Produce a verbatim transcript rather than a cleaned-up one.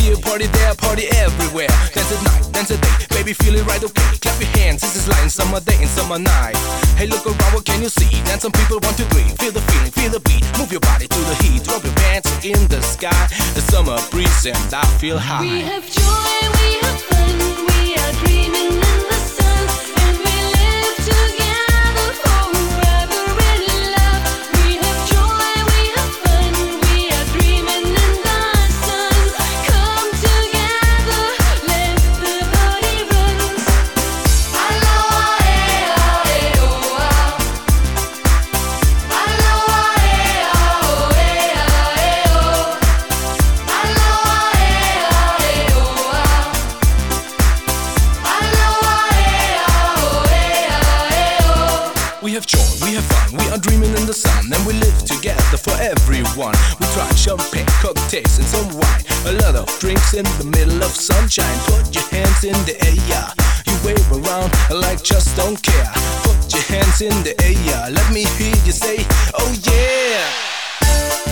here, party there, party everywhere. Dance at night, dance at day, baby feel it right, okay. Clap your hands, this is like summer day and summer night. Hey, look around, what can you see? Dance some people, one, two, three. Feel the feeling, feel the beat. Move your body to the heat. Drop your pants in the sky. The summer breeze and I feel high. We have joy, we have fun. We are dreaming in the sun, and we live together forever in love. We have joy, we have fun. We are dreaming in the sun. Come together, let the body run. Aloha, eh, ah, eh, oh, ah. Aloha, eh, ah, oh, eh, ah, eh, oh. Aloha, eh, ah, eh, oh, ah. Aloha, eh, ah, oh, eh, ah, eh, oh. We have joy, we have fun, we are dreaming in the sun, and we live together for everyone. We try champagne, cocktails, and some wine. A lot of drinks in the middle of sunshine. Put your hands in the air. You wave around like just don't care. Put your hands in the air. Let me hear you say, oh yeah.